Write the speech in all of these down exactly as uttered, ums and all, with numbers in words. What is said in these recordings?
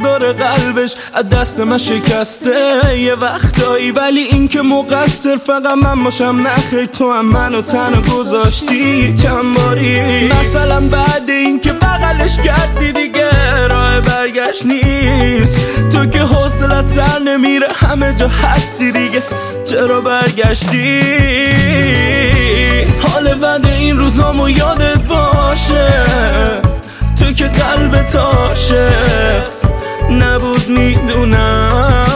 داره قلبش از دست من شکسته یه وقتایی، ولی این که مقصر فقط من باشم نخیر تو هم منو تنها گذاشتی چند باری. مثلا بعد این که بغلش کردی دیگه راه برگشت نیست، تو که حوصلت سر نمیره همه جا هستی دیگه چرا برگشتی؟ حال بد این روزامو یادت باشه، تو که قلبت عاشق نبود میدونم.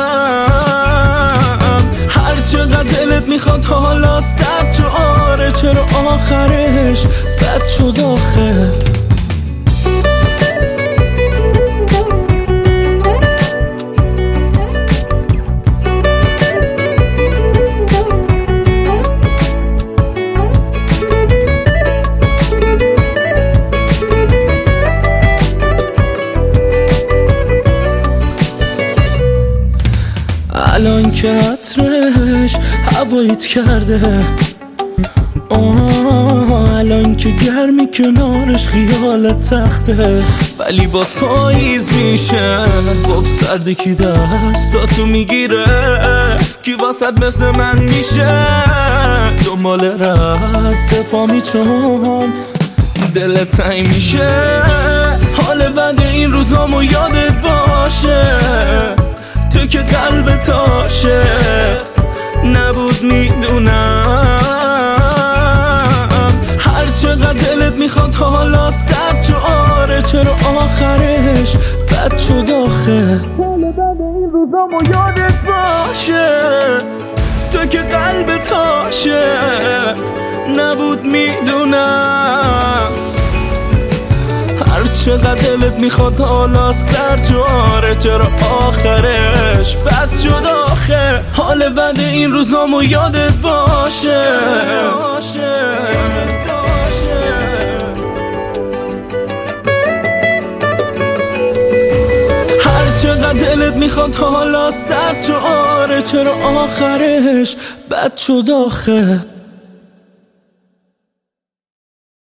هر چقدر دلت میخواد حالا سر تو آره، چرا آخرش بد شد آخه؟ الان که عطرش هوایت کرده، آه الان که گرمی کنارش خیالت تخته، ولی باز پاییز میشه خب سرده کی دستاتو میگیره، کی واسد مثل من میشه دنبال رد پامی چون دلت تنگ میشه. حال بد این روزامو یادت باشه، تو که قلبت عاشق نبود میدونم. هر چقدر دلت میخواد حالا سر تو آره، چرا آخرش بد شد آخه؟ حال بد این روزامو یادت باشه، تو که قلبت عاشق نبود میدونم. هر چقدر دلت میخواد حالا سر تو آره، چرا آخرش بد شد آخه؟ حال بد این روزامو یادت باشه، هر چقدر دلت میخواد حالا سر تو آره، چرا آخرش بد شد آخه؟